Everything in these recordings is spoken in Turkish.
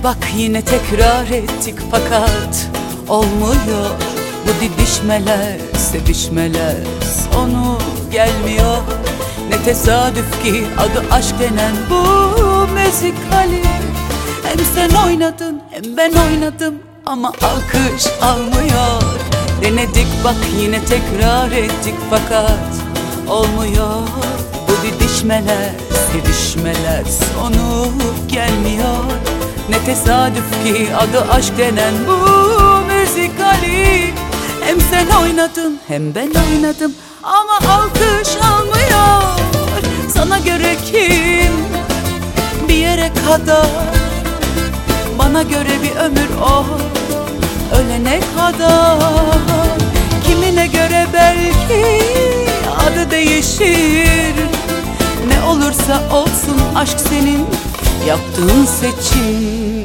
bak yine tekrar ettik fakat olmuyor. Bu didişmeler, sevişmeler sonu gelmiyor. Ne tesadüf ki adı aşk denen bu müzikali. Hem sen oynadın hem ben oynadım ama alkış almıyor. Denedik bak yine tekrar ettik fakat olmuyor. Bu didişmeler, sevişmeler sonu gelmiyor. Ne tesadüf ki adı aşk denen bu müzikali. Hem sen oynadın hem ben oynadım ama alkış almıyor. Sana göre kim bir yere kadar, bana göre bir ömür o ölene kadar. Kimine göre belki adı değişir. Ne olursa olsun aşk senin yaptığın seçim.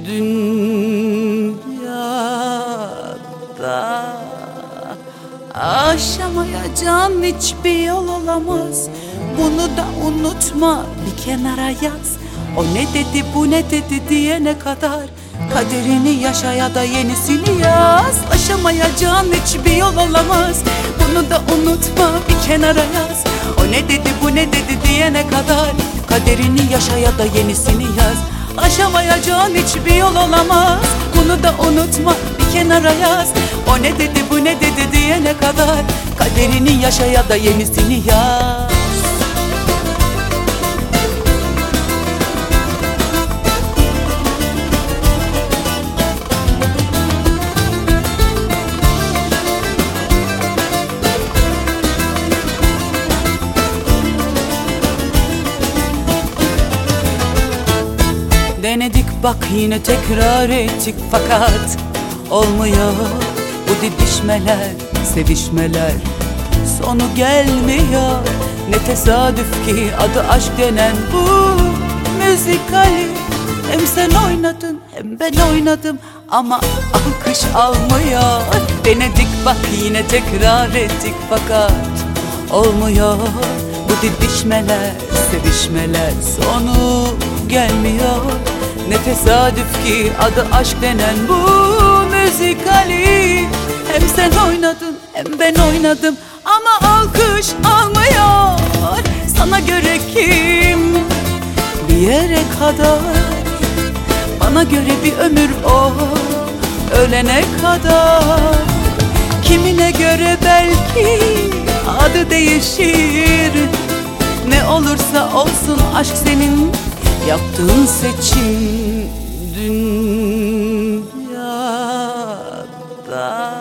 Dünyada aşamayacağın hiçbir yol olamaz. Bunu da unutma, bir kenara yaz. O ne dedi bu ne dedi diyene kadar kaderini yaşa ya da yenisini yaz. Aşamayacağın hiçbir yol olamaz. Bunu da unutma, bir kenara yaz. O ne dedi bu ne dedi diyene kadar kaderini yaşa ya da yenisini yaz. Aşamayacağın hiçbir yol olamaz. Bunu da unutma, bir kenara yaz. O ne dedi bu ne dedi diyene kadar kaderini yaşa ya da yenisini yaz. Denedik bak yine tekrar ettik fakat olmuyor. Bu didişmeler, sevişmeler sonu gelmiyor. Ne tesadüf ki adı aşk denen bu müzikali. Hem sen oynadın hem ben oynadım ama alkış almıyor. Denedik bak yine tekrar ettik fakat olmuyor. Bu didişmeler, sevişmeler sonu gelmiyor. Ne tesadüf ki adı aşk denen bu müzikali. Hem sen oynadın hem ben oynadım ama alkış almıyor. Sana göre kim bir yere kadar, bana göre bir ömür o ölene kadar. Kimine göre belki adı değişir. Ne olursa olsun aşk senin yaptığın seçim. Dünyada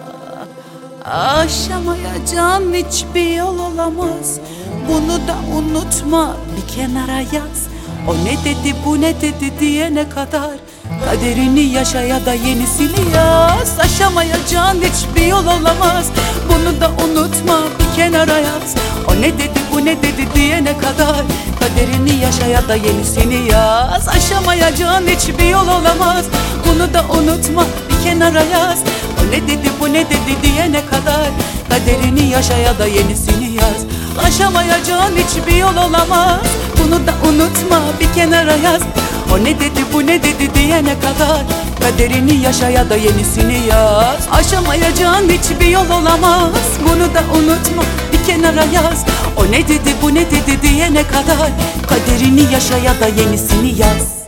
aşamayacağın hiçbir yol olamaz. Bunu da unutma, bir kenara yaz. O ne dedi bu ne dedi diyene kadar kaderini yaşa ya da yenisini yaz. Aşamayacağın hiçbir yol olamaz. Bunu da unutma, bir kenara yaz. O ne dedi bu ne dedi diyene kadar kaderini yaşa ya da yenisini yaz. Aşamayacağın hiçbir yol olamaz. Bunu da unutma, bir kenara yaz. O ne dedi bu ne dedi diyene kadar kaderini yaşa ya da yenisini yaz. Aşamayacağın hiçbir yol olamaz. Bunu da unutma, bir kenara yaz. O ne dedi bu ne dedi diyene kadar kaderini yaşa ya da yenisini yaz. Aşamayacağın hiçbir yol olamaz. Bunu da unutma, bir kenara yaz. O ne dedi bu ne dedi diyene kadar kaderini yaşa ya da yenisini yaz.